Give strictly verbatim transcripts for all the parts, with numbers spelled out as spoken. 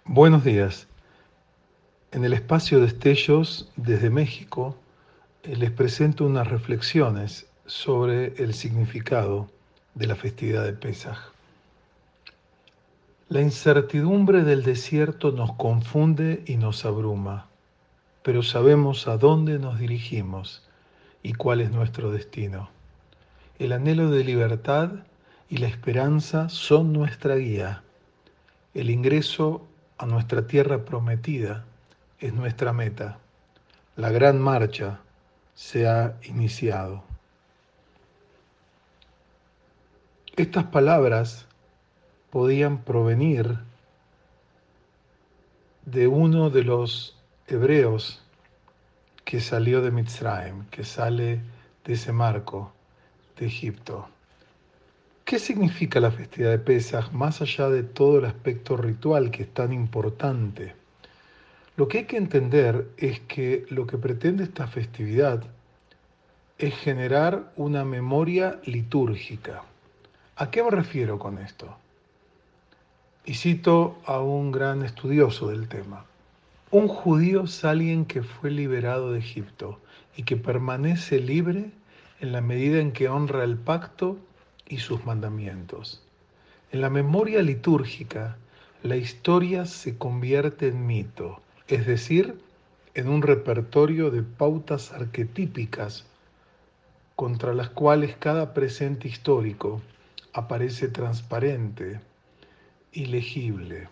Buenos días. En el espacio Destellos desde México eh, les presento unas reflexiones sobre el significado de la festividad de Pesaj. La incertidumbre del desierto nos confunde y nos abruma, pero sabemos a dónde nos dirigimos y cuál es nuestro destino. El anhelo de libertad y la esperanza son nuestra guía. El ingreso a nuestra tierra prometida es nuestra meta. La gran marcha se ha iniciado. Estas palabras podían provenir de uno de los hebreos que salió de Mitzrayim, que sale de ese marco de Egipto. ¿Qué significa la festividad de Pesaj más allá de todo el aspecto ritual que es tan importante? Lo que hay que entender es que lo que pretende esta festividad es generar una memoria litúrgica. ¿A qué me refiero con esto? Y cito a un gran estudioso del tema. Un judío es alguien que fue liberado de Egipto y que permanece libre en la medida en que honra el pacto y sus mandamientos. En la memoria litúrgica, la historia se convierte en mito, es decir, en un repertorio de pautas arquetípicas contra las cuales cada presente histórico aparece transparente y legible.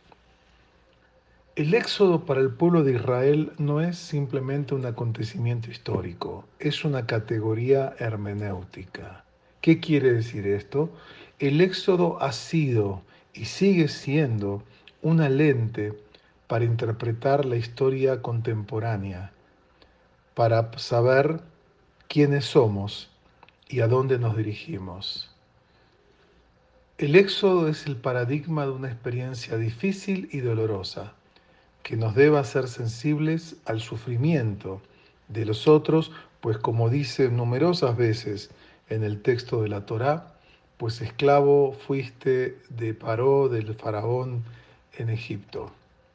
El éxodo para el pueblo de Israel no es simplemente un acontecimiento histórico, es una categoría hermenéutica. ¿Qué quiere decir esto? El éxodo ha sido y sigue siendo una lente para interpretar la historia contemporánea, para saber quiénes somos y a dónde nos dirigimos. El éxodo es el paradigma de una experiencia difícil y dolorosa, que nos debe hacer sensibles al sufrimiento de los otros, pues como dice numerosas veces en el texto de la Torá, pues esclavo fuiste de Paró, del faraón en Egipto.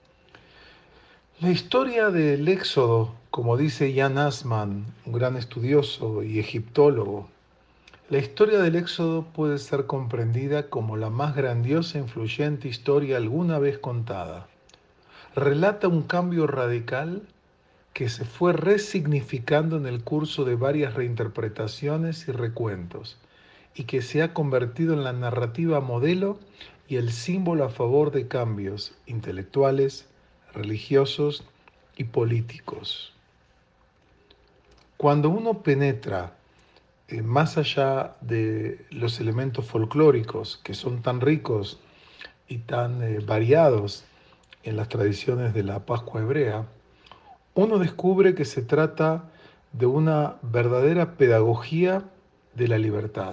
La historia del Éxodo, como dice Jan Assmann, un gran estudioso y egiptólogo, la historia del Éxodo puede ser comprendida como la más grandiosa e influyente historia alguna vez contada. Relata un cambio radical que se fue resignificando en el curso de varias reinterpretaciones y recuentos, y que se ha convertido en la narrativa modelo y el símbolo a favor de cambios intelectuales, religiosos y políticos. Cuando uno penetra eh, más allá de los elementos folclóricos que son tan ricos y tan eh, variados en las tradiciones de la Pascua hebrea, uno descubre que se trata de una verdadera pedagogía de la libertad.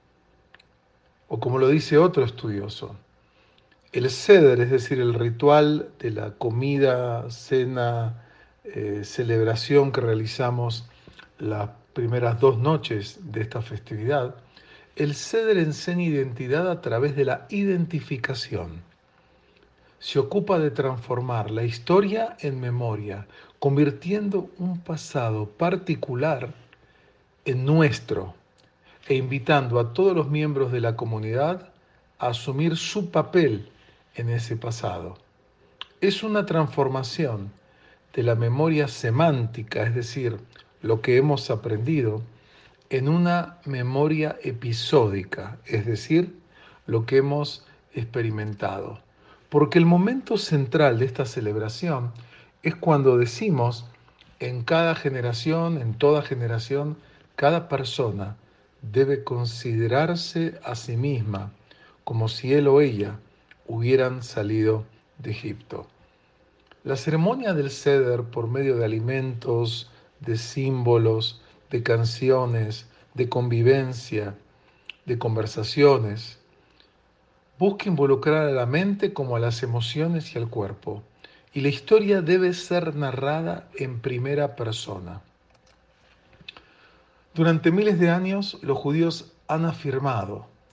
O como lo dice otro estudioso, el Seder, es decir, el ritual de la comida, cena, eh, celebración que realizamos las primeras dos noches de esta festividad, el Seder enseña identidad a través de la identificación. Se ocupa de transformar la historia en memoria, convirtiendo un pasado particular en nuestro e invitando a todos los miembros de la comunidad a asumir su papel en ese pasado. Es una transformación de la memoria semántica, es decir, lo que hemos aprendido, en una memoria episódica, es decir, lo que hemos experimentado. Porque el momento central de esta celebración es cuando decimos en cada generación, en toda generación, cada persona debe considerarse a sí misma como si él o ella hubieran salido de Egipto. La ceremonia del Seder, por medio de alimentos, de símbolos, de canciones, de convivencia, de conversaciones, busca involucrar a la mente como a las emociones y al cuerpo. Y la historia debe ser narrada en primera persona. Durante miles de años, los judíos han afirmado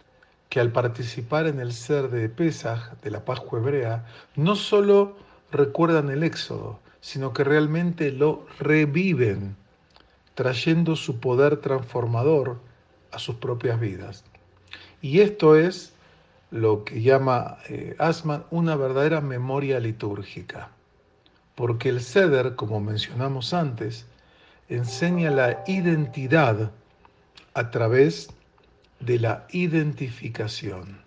que al participar en el ser de Pesaj, de la Pascua hebrea, no solo recuerdan el Éxodo, sino que realmente lo reviven, trayendo su poder transformador a sus propias vidas. Y esto es lo que llama eh, Asman una verdadera memoria litúrgica, porque el Seder, como mencionamos antes, enseña la identidad a través de la identificación.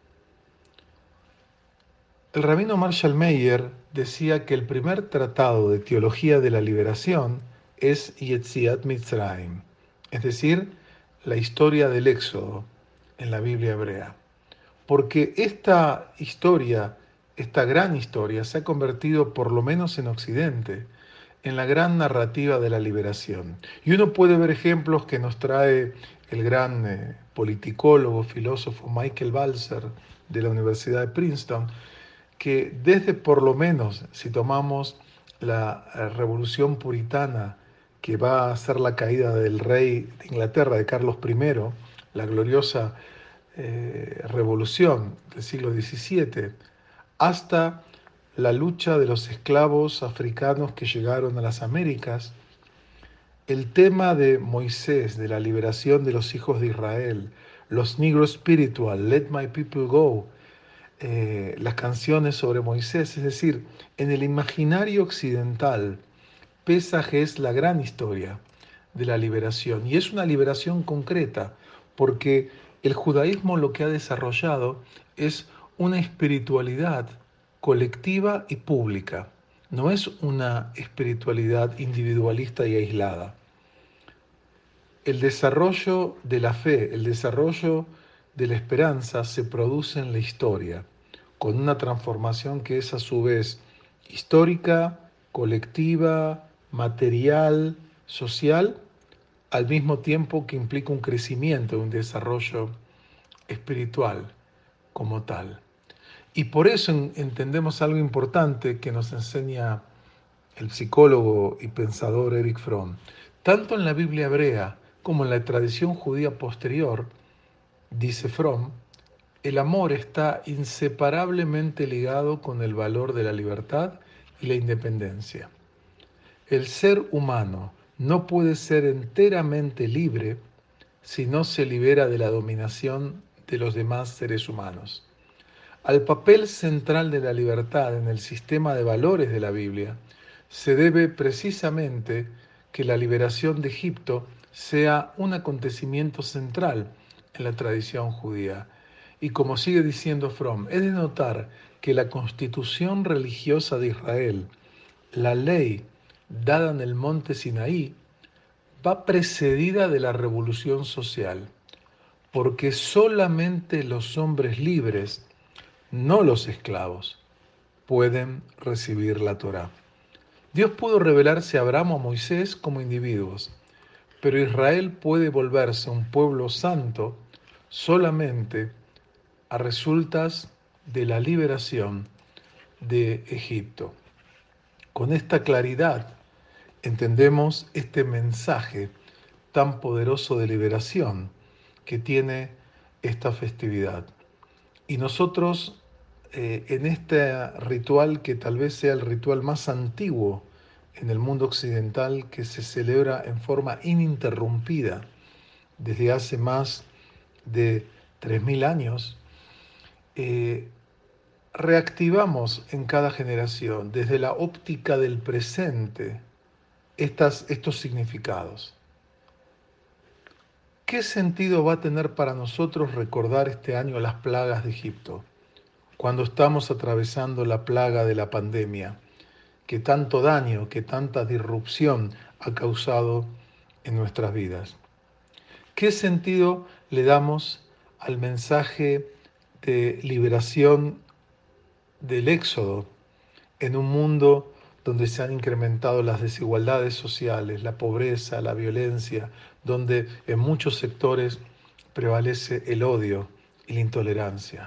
El rabino Marshall Meyer decía que el primer tratado de teología de la liberación es Yetziat Mitzrayim, es decir, la historia del Éxodo en la Biblia hebrea. Porque esta historia, esta gran historia, se ha convertido, por lo menos en Occidente, en la gran narrativa de la liberación. Y uno puede ver ejemplos que nos trae el gran eh, politicólogo, filósofo Michael Balzer de la Universidad de Princeton, que desde por lo menos, si tomamos la eh, revolución puritana que va a ser la caída del rey de Inglaterra, de Carlos primero, la gloriosa eh, revolución del siglo diecisiete, hasta la lucha de los esclavos africanos que llegaron a las Américas, el tema de Moisés, de la liberación de los hijos de Israel, los Negro Spiritual, Let My People Go, eh, las canciones sobre Moisés, es decir, en el imaginario occidental, Pesaj es la gran historia de la liberación y es una liberación concreta porque el judaísmo lo que ha desarrollado es una espiritualidad colectiva y pública, no es una espiritualidad individualista y aislada. El desarrollo de la fe, el desarrollo de la esperanza se produce en la historia, con una transformación que es a su vez histórica, colectiva, material, social, al mismo tiempo que implica un crecimiento, un desarrollo espiritual como tal. Y por eso entendemos algo importante que nos enseña el psicólogo y pensador Erich Fromm. Tanto en la Biblia hebrea como en la tradición judía posterior, dice Fromm, el amor está inseparablemente ligado con el valor de la libertad y la independencia. El ser humano no puede ser enteramente libre si no se libera de la dominación de los demás seres humanos. Al papel central de la libertad en el sistema de valores de la Biblia se debe precisamente que la liberación de Egipto sea un acontecimiento central en la tradición judía. Y como sigue diciendo Fromm, es de notar que la constitución religiosa de Israel, la ley dada en el monte Sinaí, va precedida de la revolución social, porque solamente los hombres libres, no los esclavos, pueden recibir la Torá. Dios pudo revelarse a Abraham o a Moisés como individuos, pero Israel puede volverse un pueblo santo solamente a resultas de la liberación de Egipto. Con esta claridad entendemos este mensaje tan poderoso de liberación que tiene esta festividad. Y nosotros, eh, en este ritual, que tal vez sea el ritual más antiguo en el mundo occidental, que se celebra en forma ininterrumpida desde hace más de tres mil años, eh, reactivamos en cada generación, desde la óptica del presente, estas, estos significados. ¿Qué sentido va a tener para nosotros recordar este año las plagas de Egipto, cuando estamos atravesando la plaga de la pandemia, que tanto daño, que tanta disrupción ha causado en nuestras vidas? ¿Qué sentido le damos al mensaje de liberación del Éxodo en un mundo donde se han incrementado las desigualdades sociales, la pobreza, la violencia, donde en muchos sectores prevalece el odio y la intolerancia?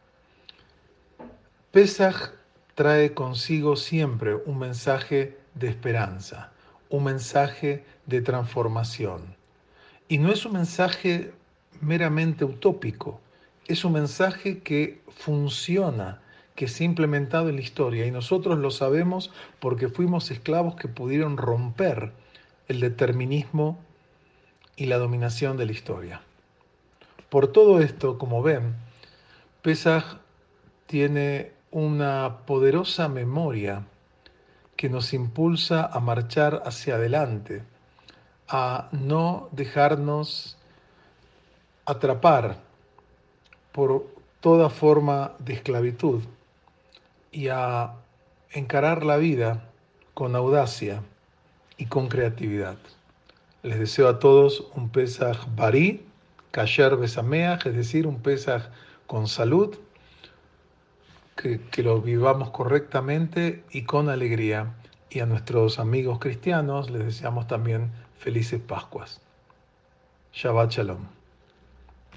Pesaj trae consigo siempre un mensaje de esperanza, un mensaje de transformación. Y no es un mensaje meramente utópico, es un mensaje que funciona, que se ha implementado en la historia y nosotros lo sabemos porque fuimos esclavos que pudieron romper el determinismo y la dominación de la historia. Por todo esto, como ven, Pesaj tiene una poderosa memoria que nos impulsa a marchar hacia adelante, a no dejarnos atrapar por toda forma de esclavitud y a encarar la vida con audacia y con creatividad. Les deseo a todos un Pesaj Barí, Kasher Besameach, es decir, un Pesaj con salud, que, que lo vivamos correctamente y con alegría. Y a nuestros amigos cristianos les deseamos también felices Pascuas. Shabbat Shalom.